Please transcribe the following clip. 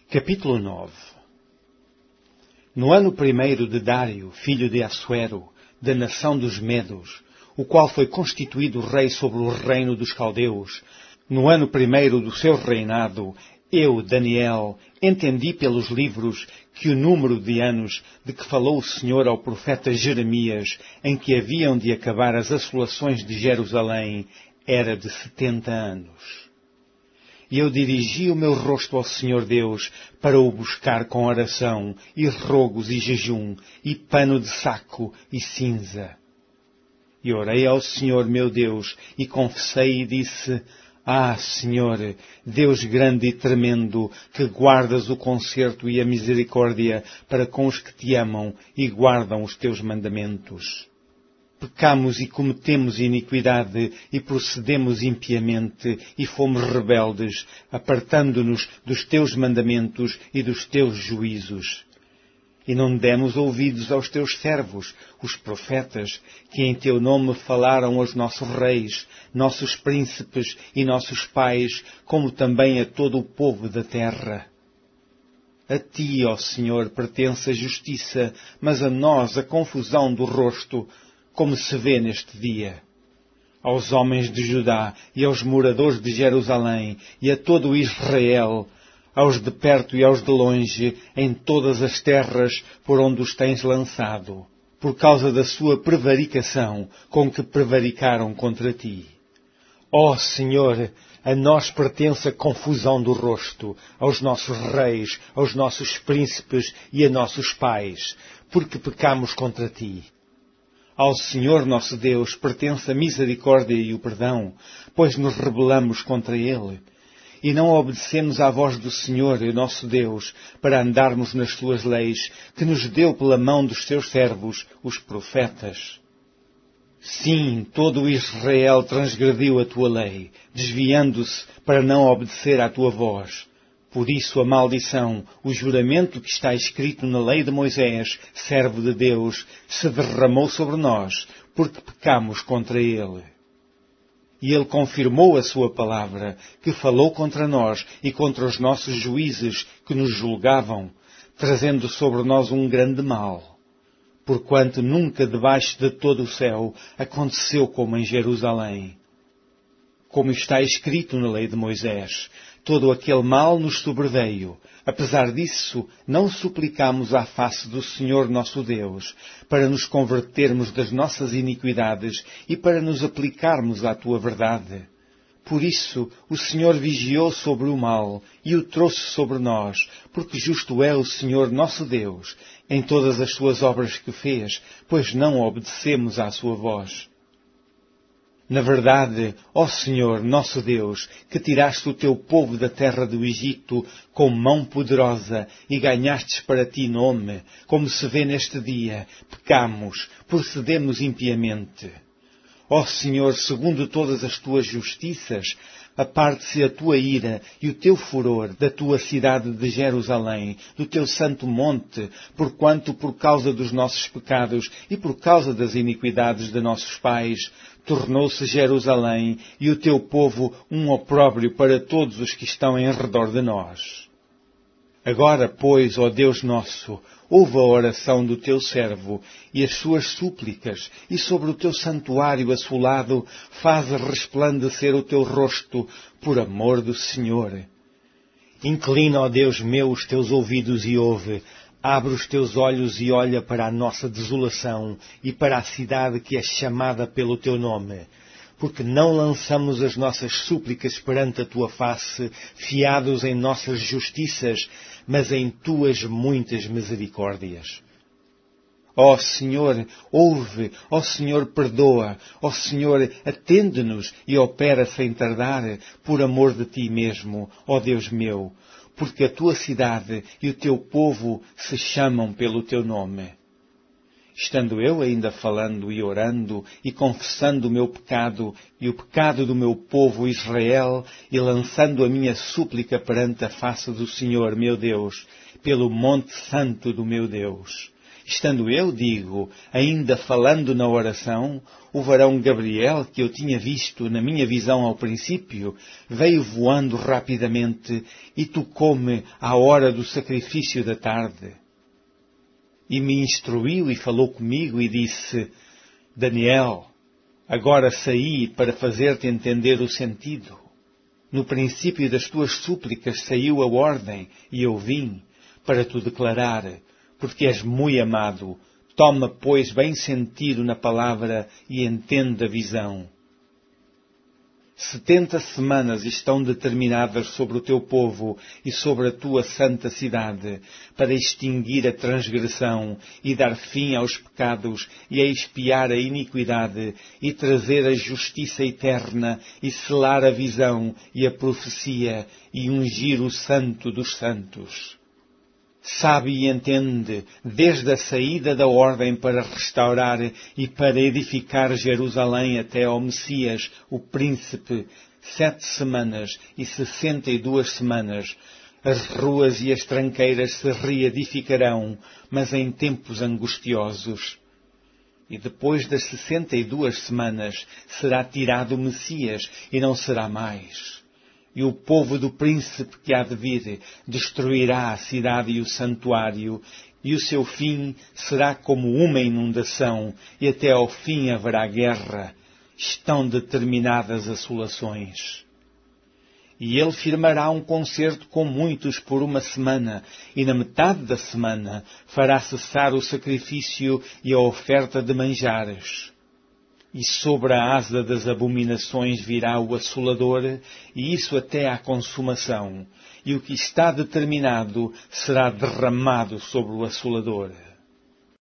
Capítulo 9. No ano primeiro de Dário, filho de Assuero, da nação dos Medos, o qual foi constituído rei sobre o reino dos caldeus, no ano primeiro do seu reinado, eu, Daniel, entendi pelos livros que o número de anos de que falou o Senhor ao profeta Jeremias, em que haviam de acabar as assolações de Jerusalém, era de 70 anos. E eu dirigi o meu rosto ao Senhor Deus para o buscar com oração, e rogos e jejum, e pano de saco e cinza. E orei ao Senhor meu Deus, e confessei e disse: Ah, Senhor, Deus grande e tremendo, que guardas o concerto e a misericórdia para com os que te amam e guardam os teus mandamentos. Pecamos e cometemos iniquidade e procedemos impiamente e fomos rebeldes, apartando-nos dos teus mandamentos e dos teus juízos. E não demos ouvidos aos teus servos, os profetas, que em teu nome falaram aos nossos reis, nossos príncipes e nossos pais, como também a todo o povo da terra. A ti, ó Senhor, pertence a justiça, mas a nós a confusão do rosto, como se vê neste dia. Aos homens de Judá e aos moradores de Jerusalém e a todo Israel, aos de perto e aos de longe, em todas as terras por onde os tens lançado, por causa da sua prevaricação com que prevaricaram contra ti. Ó Senhor, a nós pertence a confusão do rosto, aos nossos reis, aos nossos príncipes e a nossos pais, porque pecamos contra ti. Ao Senhor nosso Deus pertence a misericórdia e o perdão, pois nos rebelamos contra Ele, e não obedecemos à voz do Senhor, nosso Deus, para andarmos nas suas leis, que nos deu pela mão dos seus servos, os profetas. Sim, todo o Israel transgrediu a tua lei, desviando-se para não obedecer à tua voz. Por isso a maldição, o juramento que está escrito na lei de Moisés, servo de Deus, se derramou sobre nós, porque pecamos contra ele. E ele confirmou a sua palavra, que falou contra nós e contra os nossos juízes que nos julgavam, trazendo sobre nós um grande mal. Porquanto nunca debaixo de todo o céu aconteceu como em Jerusalém. Como está escrito na lei de Moisés, todo aquele mal nos sobreveio. Apesar disso, não suplicamos à face do Senhor nosso Deus, para nos convertermos das nossas iniquidades e para nos aplicarmos à tua verdade. Por isso, o Senhor vigiou sobre o mal e o trouxe sobre nós, porque justo é o Senhor nosso Deus, em todas as suas obras que fez, pois não obedecemos à sua voz. Na verdade, ó Senhor, nosso Deus, que tiraste o teu povo da terra do Egito com mão poderosa e ganhastes para ti nome, como se vê neste dia, pecamos, procedemos impiamente. Ó Senhor, segundo todas as tuas justiças, aparte-se a tua ira e o teu furor da tua cidade de Jerusalém, do teu santo monte, porquanto por causa dos nossos pecados e por causa das iniquidades de nossos pais, tornou-se Jerusalém e o teu povo um opróbrio para todos os que estão em redor de nós. Agora, pois, ó Deus nosso, ouve a oração do teu servo e as suas súplicas, e sobre o teu santuário assolado faz resplandecer o teu rosto, por amor do Senhor. Inclina, ó Deus meu, os teus ouvidos e ouve. Abre os teus olhos e olha para a nossa desolação e para a cidade que é chamada pelo teu nome. Porque não lançamos as nossas súplicas perante a tua face, fiados em nossas justiças, mas em tuas muitas misericórdias. Ó Senhor, ouve, ó Senhor, perdoa, ó Senhor, atende-nos e opera sem tardar, por amor de ti mesmo, ó Deus meu, porque a tua cidade e o teu povo se chamam pelo teu nome. Estando eu ainda falando e orando e confessando o meu pecado e o pecado do meu povo Israel e lançando a minha súplica perante a face do Senhor, meu Deus, pelo monte santo do meu Deus, Estando eu, digo, ainda falando na oração, o varão Gabriel, que eu tinha visto na minha visão ao princípio, veio voando rapidamente e tocou-me à hora do sacrifício da tarde. E me instruiu e falou comigo e disse: Daniel, agora saí para fazer-te entender o sentido. No princípio das tuas súplicas saiu a ordem e eu vim para te declarar, porque és muito amado. Toma, pois, bem sentido na palavra e entende a visão. 70 semanas estão determinadas sobre o teu povo e sobre a tua santa cidade, para extinguir a transgressão e dar fim aos pecados e a expiar a iniquidade e trazer a justiça eterna e selar a visão e a profecia e ungir o santo dos santos. Sabe e entende, desde a saída da ordem para restaurar e para edificar Jerusalém até ao Messias, o Príncipe, 7 semanas e 62 semanas, as ruas e as tranqueiras se reedificarão, mas em tempos angustiosos. E depois das 62 semanas será tirado o Messias e não será mais. E o povo do príncipe que há de vir destruirá a cidade e o santuário, e o seu fim será como uma inundação, e até ao fim haverá guerra. Estão determinadas assolações. E ele firmará um concerto com muitos por 1 semana, e na metade da semana fará cessar o sacrifício e a oferta de manjares. E sobre a asa das abominações virá o assolador, e isso até à consumação. E o que está determinado será derramado sobre o assolador.